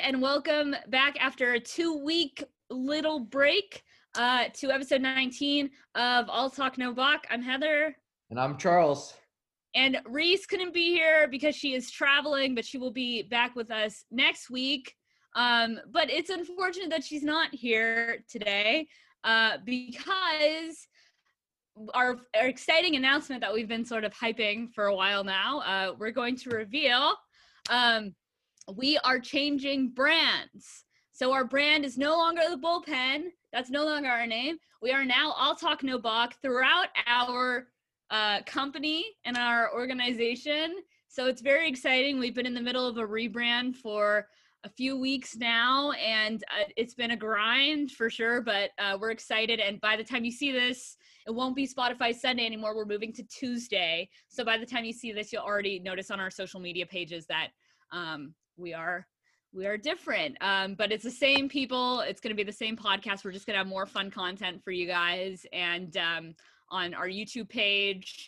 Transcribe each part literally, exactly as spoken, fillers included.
and welcome back after a two-week little break uh, to episode nineteen of All Talk No Balk. I'm Heather. And I'm Charles. And Reese couldn't be here because she is traveling, but she will be back with us next week. Um, but it's unfortunate that she's not here today uh, because our, our exciting announcement that we've been sort of hyping for a while now, uh, we're going to reveal um, we are changing brands. So our brand is no longer the Bullpen. That's no longer our name. We are now All Talk No Balk throughout our uh, company and our organization. So it's very exciting. We've been in the middle of a rebrand for a few weeks now, and uh, it's been a grind for sure, but uh, we're excited. And by the time you see this, it won't be Spotify Sunday anymore. We're moving to Tuesday. So by the time you see this, you'll already notice on our social media pages that um, we are we are different. Um, but it's the same people. It's going to be the same podcast. We're just going to have more fun content for you guys, and um, on our YouTube page,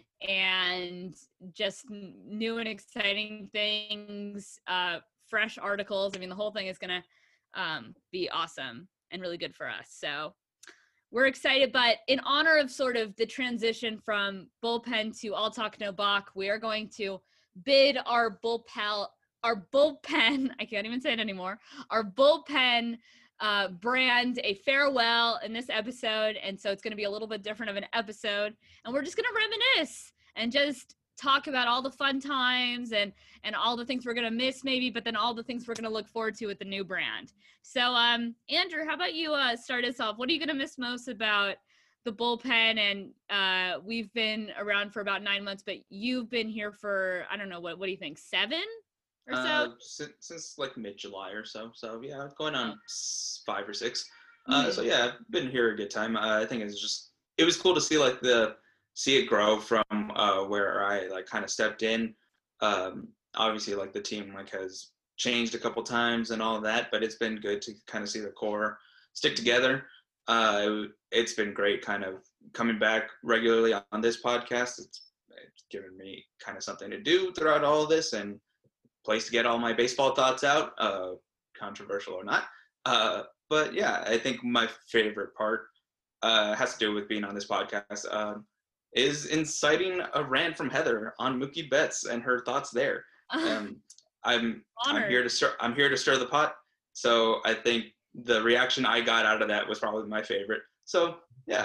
and just new and exciting things, uh, fresh articles. I mean, the whole thing is going to um, be awesome and really good for us. So we're excited, but in honor of sort of the transition from Bullpen to All Talk No Balk, we are going to bid our bullpen, our bullpen, I can't even say it anymore, our bullpen uh, brand a farewell in this episode. And so it's going to be a little bit different of an episode, and we're just going to reminisce and just talk about all the fun times and, and all the things we're going to miss maybe, but then all the things we're going to look forward to with the new brand. So, um, Andrew, how about you uh, start us off? What are you going to miss most about the Bullpen? And uh, we've been around for about nine months, but you've been here for, I don't know, what, what do you think, seven or so? Uh, since, since like mid-July or so. So, yeah, going on five or six. Uh, mm-hmm. So, yeah, I've been here a good time. Uh, I think it's just, it was cool to see like the, see it grow from uh, where I like kind of stepped in. Um, obviously, like the team like has changed a couple times and all of that, but it's been good to kind of see the core stick together. Uh, it, it's been great kind of coming back regularly on this podcast. It's, it's given me kind of something to do throughout all of this and place to get all my baseball thoughts out, uh, controversial or not. Uh, but yeah, I think my favorite part uh, has to do with being on this podcast. Um, is inciting a rant from Heather on Mookie Betts and her thoughts there. Um, I'm Honored. I'm here to stir I'm here to stir the pot. So I think the reaction I got out of that was probably my favorite. So yeah.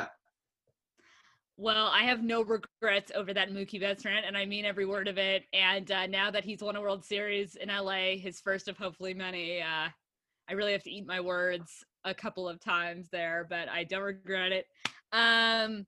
Well, I have no regrets over that Mookie Betts rant, and I mean every word of it. And uh, now that he's won a World Series in L A, his first of hopefully many, uh, I really have to eat my words a couple of times there, but I don't regret it. Um,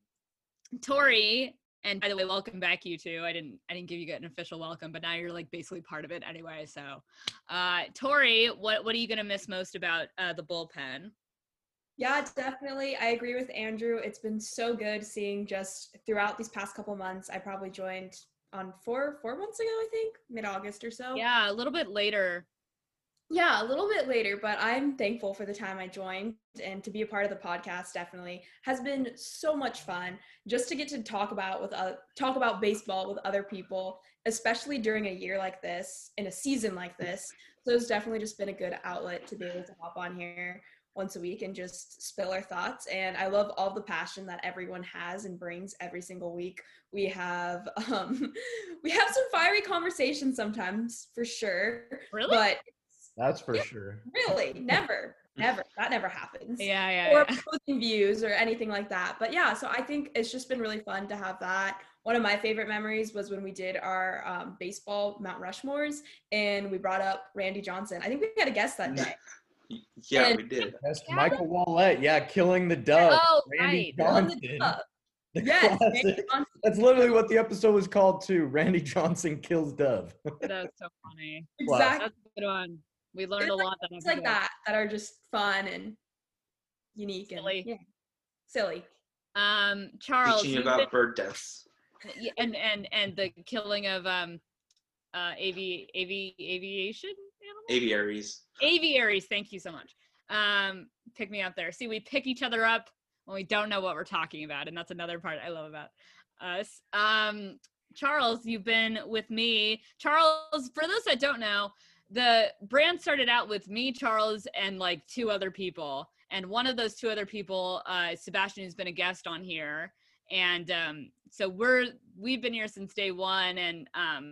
Tori, and by the way, welcome back, you two. I didn't I didn't give you an official welcome, but now you're like basically part of it anyway. So uh Tori, what what are you gonna miss most about uh the Bullpen? Yeah, definitely. I agree with Andrew. It's been so good seeing just throughout these past couple months. I probably joined on four four months ago, I think, mid-August or so. Yeah, a little bit later. Yeah, a little bit later, but I'm thankful for the time I joined, and to be a part of the podcast definitely has been so much fun just to get to talk about with uh, talk about baseball with other people, especially during a year like this, in a season like this. So it's definitely just been a good outlet to be able to hop on here once a week and just spill our thoughts. And I love all the passion that everyone has and brings every single week. We have um, we have some fiery conversations sometimes, for sure. Really? But That's for yeah, sure. Really, never, never. That never happens. Yeah, yeah. Or yeah. opposing views or anything like that. But yeah, so I think it's just been really fun to have that. One of my favorite memories was when we did our um, baseball Mount Rushmores, and we brought up Randy Johnson. I think we had a guest that day. Yeah, and, we did. That's yeah. Michael Wallett. Yeah, killing the dove. Oh, Randy right. Johnson. The The yes, classic. That's literally what the episode was called too. Randy Johnson kills Dove. That was so funny. Exactly. That's a good one. We learned it's a like, lot. That things like that that are just fun and unique silly. and yeah, silly. Um, Charles, teaching about been, bird deaths. And and and the killing of um, uh, avi avi aviation animals? Aviaries. Aviaries. Thank you so much. Um, pick me up there. See, we pick each other up when we don't know what we're talking about, and that's another part I love about us. Um, Charles, you've been with me. Charles, for those that don't know, the brand started out with me, Charles, and like two other people. And one of those two other people, uh, Sebastian, who's been a guest on here. And um, so we're, we've been here since day one. And um,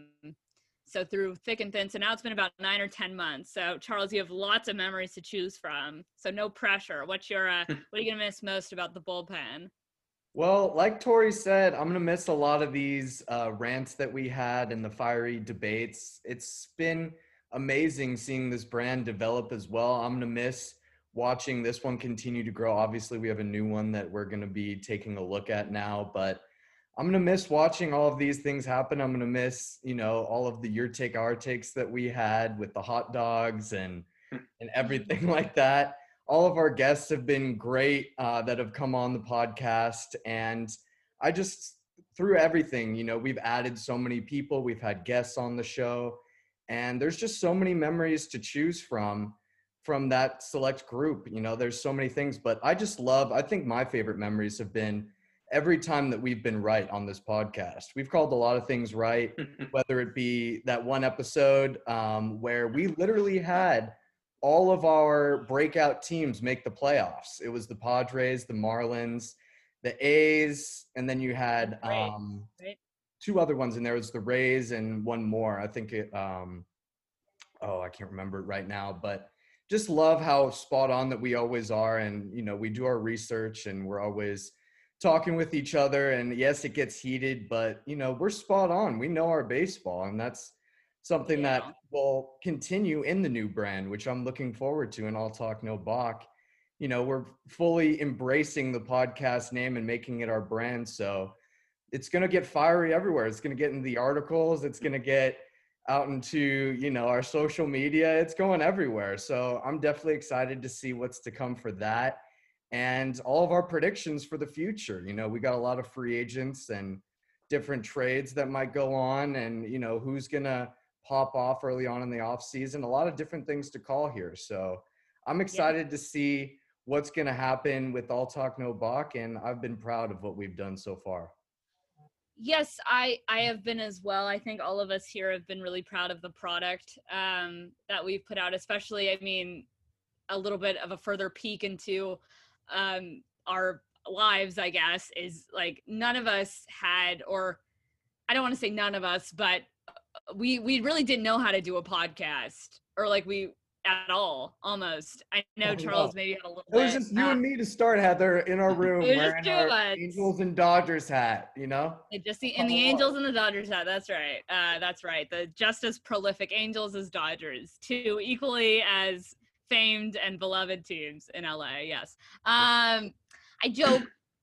so through thick and thin. So now it's been about nine or ten months. So Charles, you have lots of memories to choose from. So no pressure. What's your, uh, what are you going to miss most about the bullpen? Well, like Tori said, I'm going to miss a lot of these uh, rants that we had and the fiery debates. It's been amazing seeing this brand develop as well. I'm going to miss watching this one continue to grow. Obviously, we have a new one that we're going to be taking a look at now, but I'm going to miss watching all of these things happen. I'm going to miss, you know, all of the your take, our takes that we had with the hot dogs and, and everything like that. All of our guests have been great uh, that have come on the podcast. And I just, through everything, you know, we've added so many people. We've had guests on the show. And there's just so many memories to choose from, from that select group. You know, there's so many things. But I just love, I think my favorite memories have been every time that we've been right on this podcast. We've called a lot of things right, whether it be that one episode um, where we literally had all of our breakout teams make the playoffs. It was the Padres, the Marlins, the A's, and then you had um, right. two other ones in there. It was the Rays and one more. I think it, um, oh, I can't remember it right now, but just love how spot on that we always are. And, you know, we do our research and we're always talking with each other. And yes, it gets heated, but, you know, we're spot on. We know our baseball, and that's something yeah. that will continue in the new brand, which I'm looking forward to. And I'll talk no Bach. You know, we're fully embracing the podcast name and making it our brand. So it's going to get fiery everywhere. It's going to get in the articles. It's going to get out into, you know, our social media. It's going everywhere. So I'm definitely excited to see what's to come for that. And all of our predictions for the future. You know, we got a lot of free agents and different trades that might go on, and, you know, who's going to pop off early on in the off season. A lot of different things to call here. So I'm excited yeah. to see what's going to happen with All Talk No Bach. And I've been proud of what we've done so far. Yes, I, I have been as well. I think all of us here have been really proud of the product um, that we've put out, especially, I mean, a little bit of a further peek into um, our lives, I guess, is like none of us had, or I don't want to say none of us, but we we really didn't know how to do a podcast, or like we at all almost. I know oh, Charles no. maybe had a little bit. It was just you uh, and me to start, Heather, in our room wearing our Angels and Dodgers hat, you know? It just the, in the oh, Angels and the Dodgers hat, that's right. Uh, that's right. The just as prolific Angels as Dodgers, two equally as famed and beloved teams in L A, yes. Um, I joke.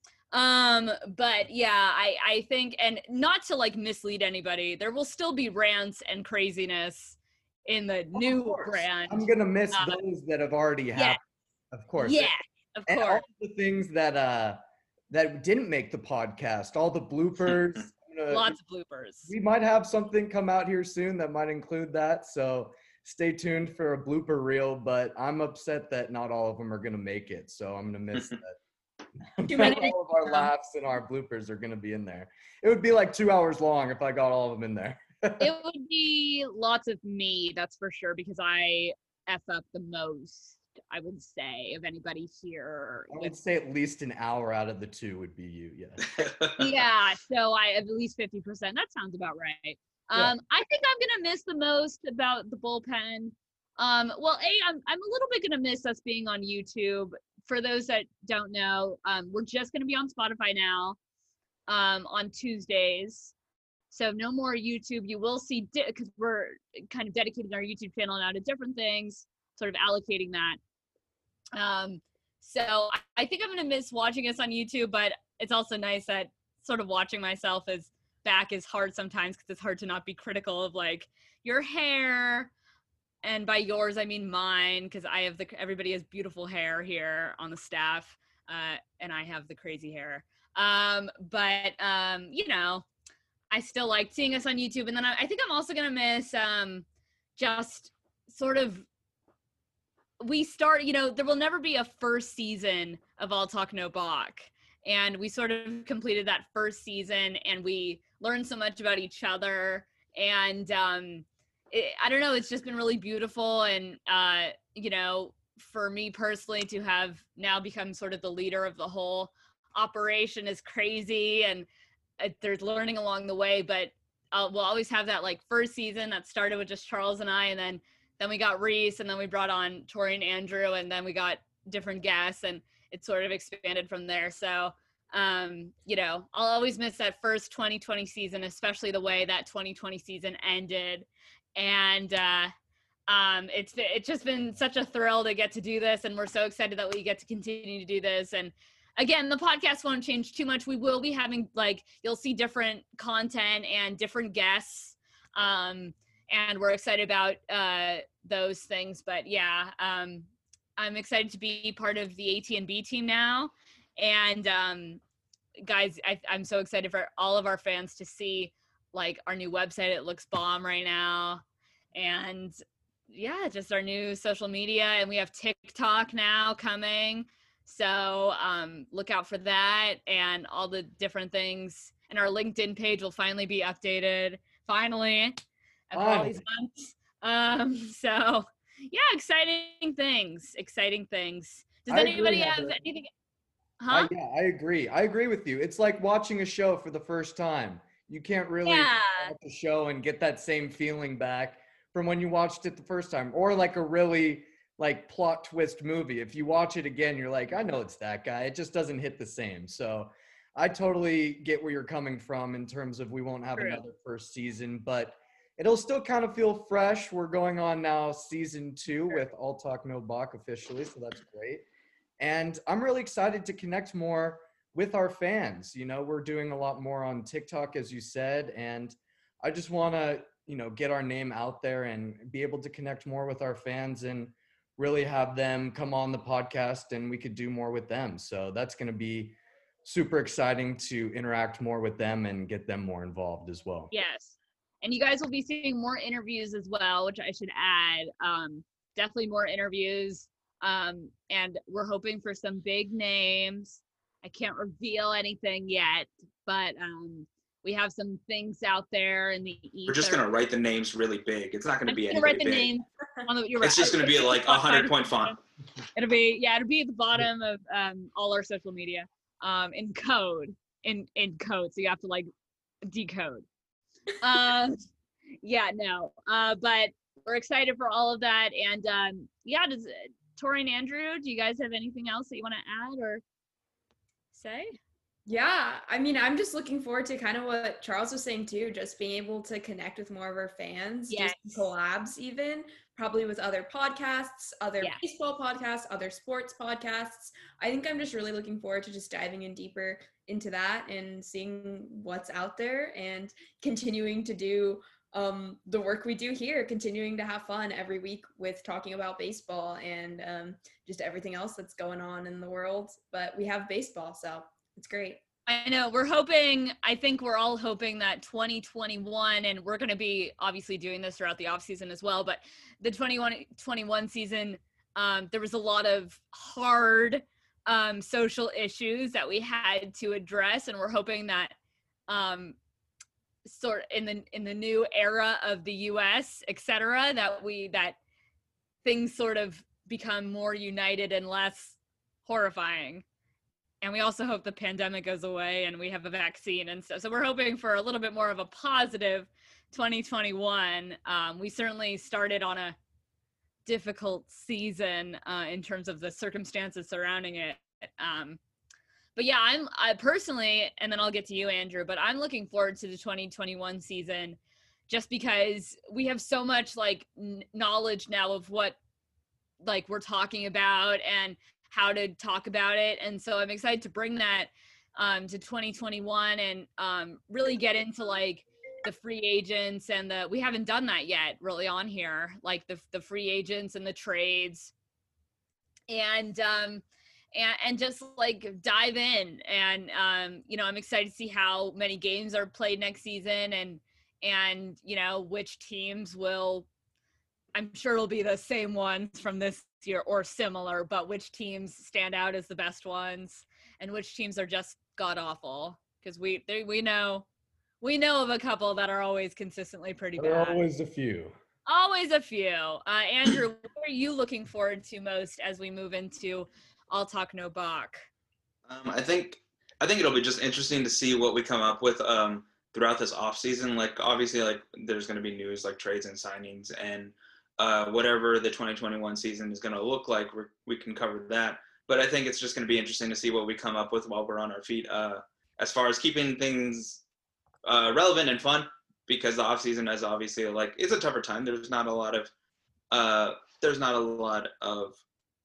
Um, but yeah, I, I think, and not to like mislead anybody, there will still be rants and craziness in the oh, new brand. I'm going to miss uh, those that have already yeah. happened. Of course. Yeah, of and course. All the things that, uh, that didn't make the podcast, all the bloopers. Gonna, Lots of bloopers. We might have something come out here soon that might include that. So stay tuned for a blooper reel, but I'm upset that not all of them are going to make it. So I'm going to miss that. Too many. All of our laughs and our bloopers are going to be in there. It would be like two hours long if I got all of them in there. It would be lots of me, that's for sure, because I F up the most, I would say, of anybody here. I would say at least an hour out of the two would be you, yes. Yeah, so I at least fifty percent. That sounds about right. Um, yeah. I think I'm going to miss the most about the bullpen. Um, well, A, I'm, I'm a little bit going to miss us being on YouTube. For those that don't know, um, we're just going to be on Spotify now um, on Tuesdays. So no more YouTube. You will see, because di- we're kind of dedicating our YouTube channel now to different things, sort of allocating that. Um, so I, I think I'm going to miss watching us on YouTube, but it's also nice that sort of watching myself as back is hard sometimes, because it's hard to not be critical of like your hair. And by yours, I mean mine, because I have the, everybody has beautiful hair here on the staff, uh, and I have the crazy hair. Um, but, um, you know, I still like seeing us on YouTube. And then I, I think I'm also going to miss um, just sort of, we start, you know, there will never be a first season of All Talk No Bach. And we sort of completed that first season, and we learned so much about each other. And, um, it, I don't know, it's just been really beautiful. And, uh, you know, for me personally to have now become sort of the leader of the whole operation is crazy. And uh, there's learning along the way, but uh, we'll always have that like first season that started with just Charles and I, and then then we got Reese, and then we brought on Tori and Andrew, and then we got different guests, and it sort of expanded from there. So, um, you know, I'll always miss that first twenty twenty season, especially the way that twenty twenty season ended. And uh, um, it's it's just been such a thrill to get to do this, and we're so excited that we get to continue to do this. And again, the podcast won't change too much. We will be having, like, you'll see different content and different guests. Um, and we're excited about uh, those things. But yeah, um, I'm excited to be part of the A T and B team now. And um, guys, I, I'm so excited for all of our fans to see like our new website. It looks bomb right now. And yeah, just our new social media, and we have TikTok now coming. So um, look out for that and all the different things. And our LinkedIn page will finally be updated. Finally. After all these months. Um, so yeah, exciting things, exciting things. Does I anybody agree, have Heather. anything? Huh? I, yeah, I agree. I agree with you. It's like watching a show for the first time. You can't really Yeah. watch a show and get that same feeling back from when you watched it the first time, or like a really like plot twist movie. If you watch it again, you're like, I know it's that guy. It just doesn't hit the same. So I totally get where you're coming from in terms of we won't have True. another first season, but it'll still kind of feel fresh. We're going on now season two with All Talk No Bach officially, so that's great. And I'm really excited to connect more with our fans. You know, we're doing a lot more on TikTok, as you said, and I just want to, you know, get our name out there and be able to connect more with our fans and really have them come on the podcast, and we could do more with them. So that's going to be super exciting to interact more with them and get them more involved as well. Yes. And you guys will be seeing more interviews as well, which I should add. Um, definitely more interviews. Um, and we're hoping for some big names. I can't reveal anything yet, but um, we have some things out there in the ether. We're just gonna write the names really big. It's not gonna I'm be gonna write anybody the big. names on the, you're It's right. just gonna be like a hundred point font. It'll be, yeah, it'll be at the bottom of um, all our social media um, in code, in, in code. So you have to like decode. Um, yeah, no, uh, but we're excited for all of that. And um, yeah, does Tori and Andrew, do you guys have anything else that you want to add or say? Yeah, I mean, I'm just looking forward to kind of what Charles was saying too, just being able to connect with more of our fans, Yes. just collabs even, probably with other podcasts, other Yeah. baseball podcasts, other sports podcasts. I think I'm just really looking forward to just diving in deeper into that and seeing what's out there and continuing to do um, the work we do here, continuing to have fun every week with talking about baseball and um, just everything else that's going on in the world. But we have baseball, so it's great. I know we're hoping, I think we're all hoping that twenty twenty-one, and we're going to be obviously doing this throughout the off season as well, but the twenty-one twenty-one season, um, there was a lot of hard um, social issues that we had to address. And we're hoping that um, sort of in the, in the new era of the U S, et cetera, that we, that things sort of become more united and less horrifying. And we also hope the pandemic goes away and we have a vaccine and stuff. So we're hoping for a little bit more of a positive twenty twenty-one. Um, we certainly started on a difficult season uh, in terms of the circumstances surrounding it. Um, but yeah, I'm I personally, and then I'll get to you, Andrew, but I'm looking forward to the twenty twenty-one season just because we have so much like n- knowledge now of what like we're talking about and how to talk about it. And so I'm excited to bring that um, to twenty twenty-one and um, really get into like the free agents and the, we haven't done that yet really on here, like the the free agents and the trades and, um, and, and just like dive in. And, um, you know, I'm excited to see how many games are played next season and, and, you know, which teams will, I'm sure it'll be the same ones from this year or similar, but which teams stand out as the best ones and which teams are just god awful. Because we they, we know we know of a couple that are always consistently pretty There are bad. always a few. Always a few. Uh, Andrew, what are you looking forward to most as we move into All Talk No Balk? Um, I think I think it'll be just interesting to see what we come up with um, throughout this off season. Like obviously, like there's going to be news like trades and signings, and uh, whatever the twenty twenty-one season is going to look like, we we can cover that. But I think it's just going to be interesting to see what we come up with while we're on our feet, uh, as far as keeping things uh, relevant and fun. Because the off season is obviously like it's a tougher time. There's not a lot of uh, there's not a lot of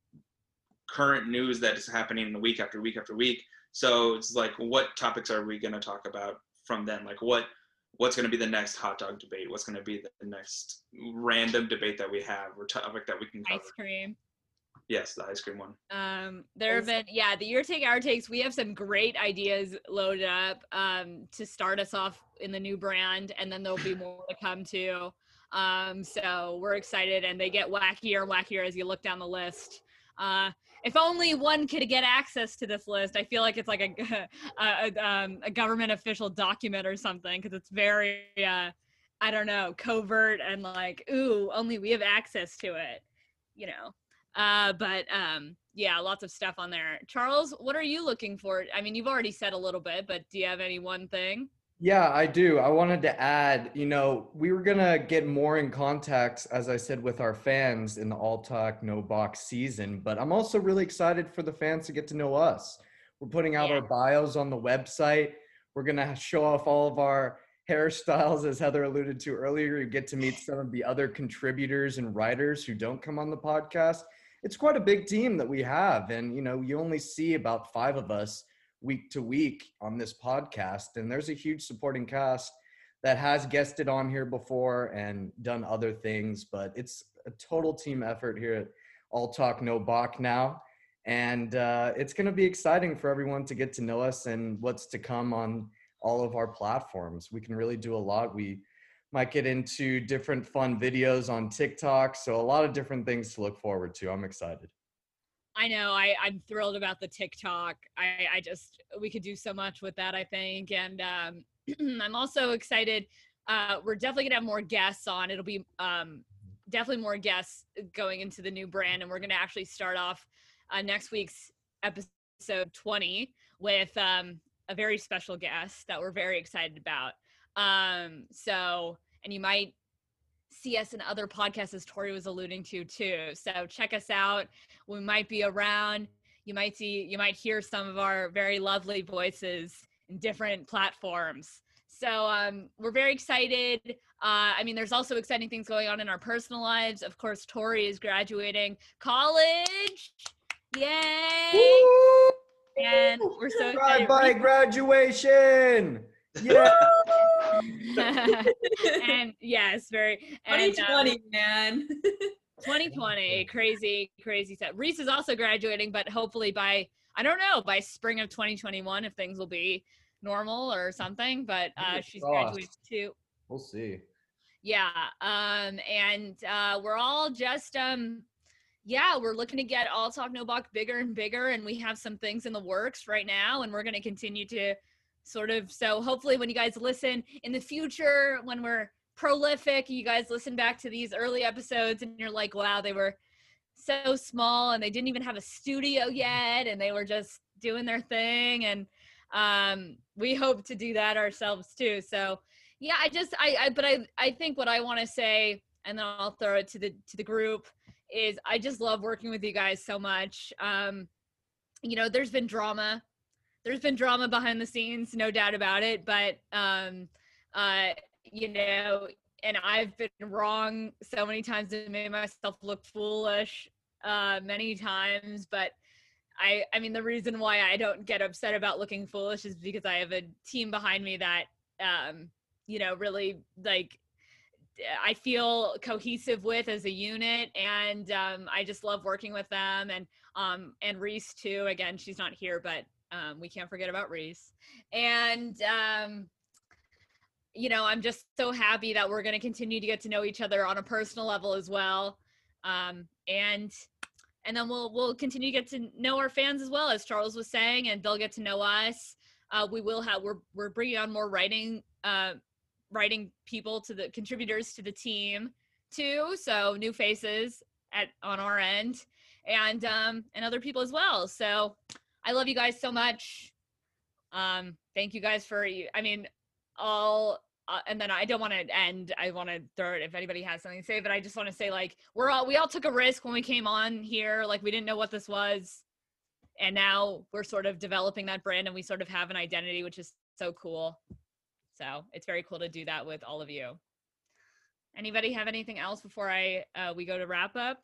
current news that is happening week after week after week. So it's like, what topics are we going to talk about from then? Like what what's going to be the next hot dog debate? What's going to be the next random debate that we have or topic that we can cover? Ice cream. Yes, the ice cream one. Um, there have been, yeah, the Your Take, Our Takes. We have some great ideas loaded up um, to start us off in the new brand, and then there'll be more to come too. Um, so we're excited, and they get wackier and wackier as you look down the list. Uh, if only one could get access to this list. I feel like it's like a a, a, um, a government official document or something, because it's very, uh, I don't know, covert and like, ooh, only we have access to it, you know. Uh, but um, yeah, lots of stuff on there. Charles, what are you looking for? I mean, you've already said a little bit, but do you have any one thing? Yeah, I do. I wanted to add, you know, we were going to get more in contact, as I said, with our fans in the All Talk No Box season, but I'm also really excited for the fans to get to know us. We're putting out Yeah. our bios on the website. We're going to show off all of our hairstyles, as Heather alluded to earlier. You get to meet some of the other contributors and writers who don't come on the podcast. It's quite a big team that we have. And, you know, you only see about five of us week to week on this podcast. And there's a huge supporting cast that has guested on here before and done other things, but it's a total team effort here at All Talk No Balk now. And uh, it's going to be exciting for everyone to get to know us and what's to come on all of our platforms. We can really do a lot. We might get into different fun videos on TikTok. So a lot of different things to look forward to. I'm excited. I know I, I'm thrilled about the TikTok. I, I just, we could do so much with that, I think. And um, I'm also excited. Uh, we're definitely gonna have more guests on. It'll be um, definitely more guests going into the new brand. And we're gonna actually start off uh, next week's episode twenty with um, a very special guest that we're very excited about. Um, so, and you might see us in other podcasts, as Tori was alluding to too. So check us out. We might be around. You might see, you might hear some of our very lovely voices in different platforms. So um, we're very excited. Uh, I mean, there's also exciting things going on in our personal lives. Of course, Tori is graduating college. Yay! Woo! And we're so excited. Bye-bye graduation. Yeah. And yes, very. And, twenty twenty, um, man. twenty twenty, crazy, crazy stuff. Reese is also graduating, but hopefully by, I don't know, by spring of twenty twenty-one, if things will be normal or something, but uh, she's graduating too. We'll see. Yeah. Um, and uh, we're all just, um, yeah, we're looking to get All Talk No Balk bigger and bigger. And we have some things in the works right now, and we're going to continue to sort of, so hopefully when you guys listen in the future, when we're prolific, you guys listen back to these early episodes and you're like, wow, they were so small and they didn't even have a studio yet and they were just doing their thing. And um, we hope to do that ourselves too. So yeah, I just, I, I but I, I think what I want to say, and then I'll throw it to the, to the group, is I just love working with you guys so much. Um, you know, there's been drama. There's been drama behind the scenes, no doubt about it. But, um, uh, you know, and I've been wrong so many times and made myself look foolish uh, many times. But I, I mean, the reason why I don't get upset about looking foolish is because I have a team behind me that, um, you know, really like I feel cohesive with as a unit. And um, I just love working with them. And, um, and Reese too. Again, she's not here, but Um, we can't forget about Reese. And, um, you know, I'm just so happy that we're going to continue to get to know each other on a personal level as well. Um, and, and then we'll, we'll continue to get to know our fans as well, as Charles was saying, and they'll get to know us. Uh, we will have, we're, we're bringing on more writing, uh, writing people to the contributors to the team too. So new faces at on our end, and um, and other people as well. So I love you guys so much. Um, thank you guys for you. I mean, all. Uh, and then I don't want to end. I want to throw it if anybody has something to say, but I just want to say, like, we're all we all took a risk when we came on here. Like, we didn't know what this was, and now we're sort of developing that brand, and we sort of have an identity, which is so cool. So it's very cool to do that with all of you. Anybody have anything else before I uh, we go to wrap up?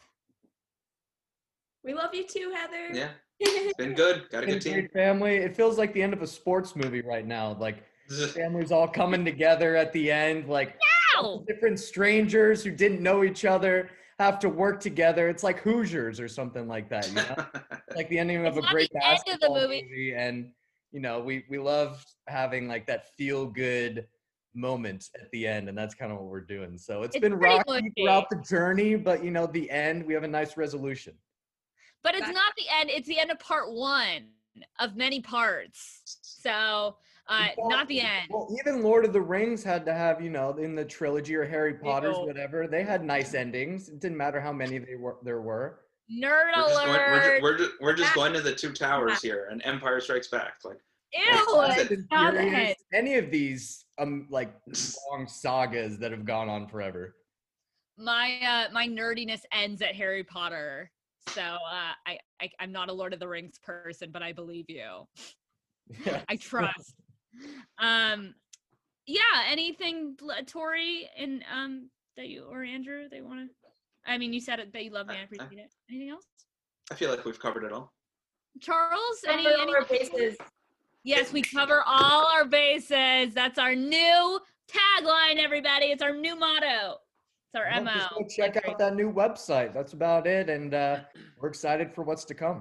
We love you too, Heather. Yeah, it's been good. Got a good It's a team. great family. It feels like the end of a sports movie right now. Like families all coming together at the end. Like Ow! different strangers who didn't know each other have to work together. It's like Hoosiers or something like that. You know, like the ending of It's a not great the end of the basketball movie. movie, and you know, we we love having like that feel good moment at the end, and that's kind of what we're doing. So it's It's been pretty rocky mushy. throughout the journey, but you know, the end we have a nice resolution. But it's not the end. It's the end of part one of many parts. So uh, not the end. Well, even Lord of the Rings had to have, you know, in the trilogy or Harry Potter's, Ew. whatever, they had nice endings. It didn't matter how many they were there were. Nerd We're just, going, we're, alert. ju- we're, ju- we're just going to the two towers here, and Empire Strikes Back. Like, Ew. Fast and Stop Furious, it. any of these um like long sagas that have gone on forever. My uh, my nerdiness ends at Harry Potter. So uh, I, I I'm not a Lord of the Rings person, but I believe you. Yeah. I trust. um, yeah. Anything, Tori, and um that you or Andrew they want to? I mean, you said it, that you love me. I appreciate it. Anything else? I feel like we've covered it all. Charles, any, Cover any our bases. Yes, we cover all our bases. That's our new tagline, everybody. It's our new motto. It's our Well, M just O. go check out that new website. That's about it, and uh, we're excited for what's to come.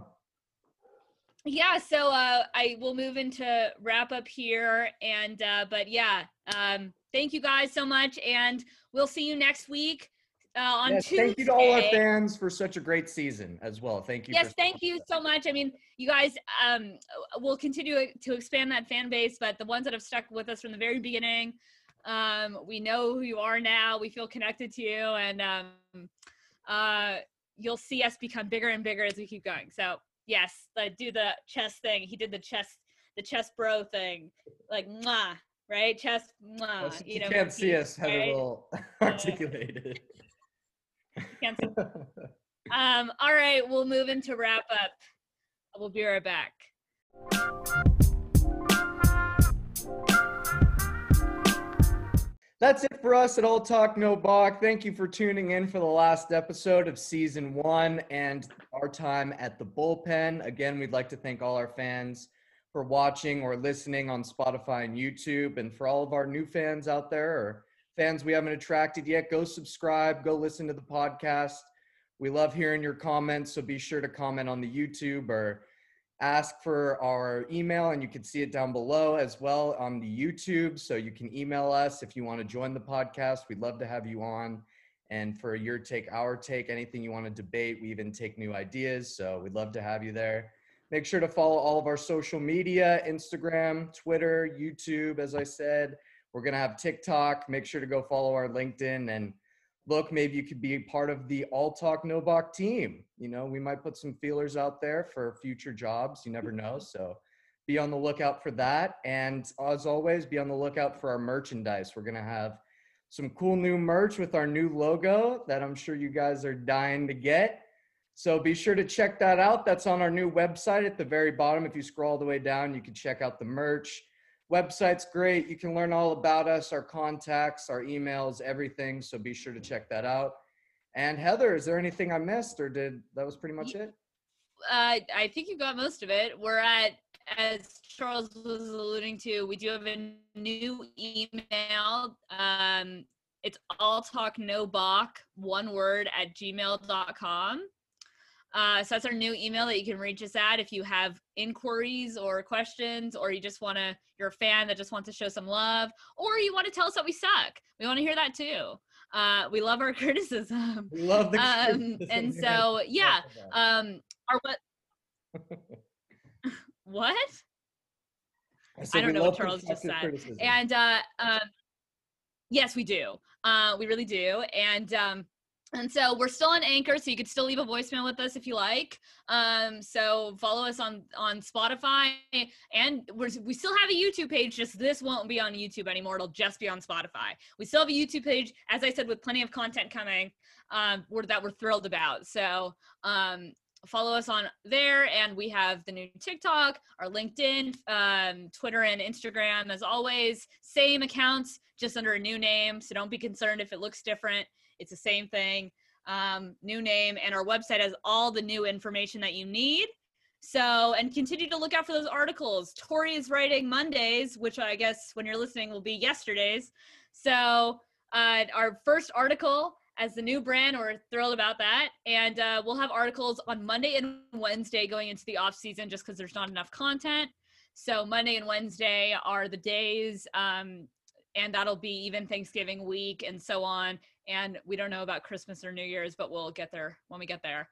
Yeah, so uh, I will move into wrap up here, and uh, but yeah, um, thank you guys so much, and we'll see you next week uh, on Yes, Tuesday. thank you to all our fans for such a great season as well. Thank you. Yes, for thank you so much. I mean, you guys um, will continue to expand that fan base, but the ones that have stuck with us from the very beginning, um, we know who you are now. We feel connected to you, and um, uh, you'll see us become bigger and bigger as we keep going. So yes, like do the chest thing. He did the chest, the chest bro thing, like mwah, right? Chest mwah. Yes, You, you know, can't see peace, us, Heather right? will articulate it. You can't see. Um, all right, we'll move into wrap up. We'll be right back. That's it for us at All Talk No Balk. Thank you for tuning in for the last episode of season one and our time at the bullpen. Again, we'd like to thank all our fans for watching or listening on Spotify and YouTube. And for all of our new fans out there or fans we haven't attracted yet, go subscribe, go listen to the podcast. We love hearing your comments, so be sure to comment on the YouTube or ask for our email, and you can see it down below as well on the YouTube. So you can email us if you want to join the podcast. We'd love to have you on. And for your take, our take, anything you want to debate, we even take new ideas. So we'd love to have you there. Make sure to follow all of our social media, Instagram, Twitter, YouTube. As I said, we're going to have TikTok. Make sure to go follow our LinkedIn, and look, maybe you could be part of the All Talk No Balk team. You know, we might put some feelers out there for future jobs. You never know. So be on the lookout for that. And as always, be on the lookout for our merchandise. We're going to have some cool new merch with our new logo that I'm sure you guys are dying to get. So be sure to check that out. That's on our new website at the very bottom. If you scroll all the way down, you can check out the merch. Website's great. You can learn all about us, our contacts, our emails, everything. So be sure to check that out. And Heather, is there anything I missed, or did that was pretty much it? Uh, I think you got most of it. We're at, as Charles was alluding to, we do have a new email. Um, it's alltalknobalk, one word, at gmail dot com. Uh, so that's our new email that you can reach us at if you have inquiries or questions, or you just want to, you're a fan that just wants to show some love, or you want to tell us that we suck. We want to hear that too. Uh, we love our criticism. We love the Um, criticism. and so, yeah, um, our what? What? I, said I don't we know what love Charles just constructive said. criticism. And uh, um, yes, we do. Uh, we really do. And um, And so we're still on Anchor, so you could still leave a voicemail with us if you like. Um, so follow us on on Spotify, and we're, we still have a YouTube page. Just this won't be on YouTube anymore. It'll just be on Spotify. We still have a YouTube page, as I said, with plenty of content coming um, we're, that we're thrilled about. So um, follow us on there, and we have the new TikTok, our LinkedIn, um, Twitter, and Instagram. As always, same accounts, just under a new name. So don't be concerned if it looks different. It's the same thing, um, new name, and our website has all the new information that you need. So, and continue to look out for those articles. Tori is writing Mondays, which I guess when you're listening will be yesterday's. So uh, our first article as the new brand, we're thrilled about that. And uh, we'll have articles on Monday and Wednesday going into the off season just because there's not enough content. So Monday and Wednesday are the days, um, and that'll be even Thanksgiving week and so on. And we don't know about Christmas or New Year's, but we'll get there when we get there.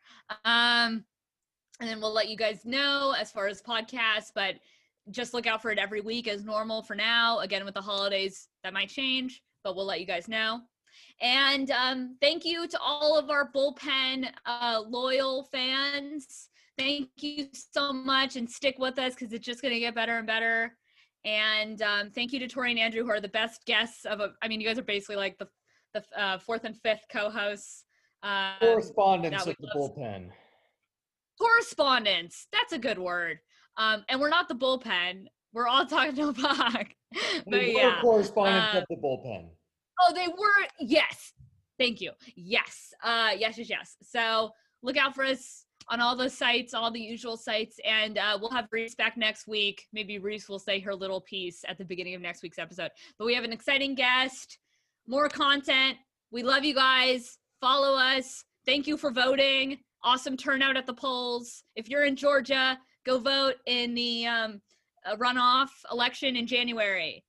Um, and then we'll let you guys know as far as podcasts, but just look out for it every week as normal for now. Again, with the holidays, that might change, but we'll let you guys know. And um, thank you to all of our Bullpen uh, loyal fans. Thank you so much, and stick with us because it's just going to get better and better. And um, thank you to Tori and Andrew, who are the best guests of a, I mean, you guys are basically like the the uh, fourth and fifth co-hosts. Um, Correspondence of the bullpen. Correspondence. That's a good word. Um, and we're not the bullpen. We're all talking to a puck. But We yeah. were correspondence Uh, of the bullpen. Oh, they were. Yes. Thank you. Yes. Uh, yes, yes, yes. So look out for us on all those sites, all the usual sites. And uh, we'll have Reese back next week. Maybe Reese will say her little piece at the beginning of next week's episode. But we have an exciting guest. More content. We love you guys. Follow us. Thank you for voting. Awesome turnout at the polls. If you're in Georgia, go vote in the um, uh, runoff election in January.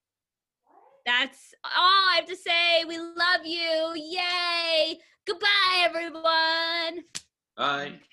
That's all I have to say. We love you. Yay. Goodbye, everyone. Bye.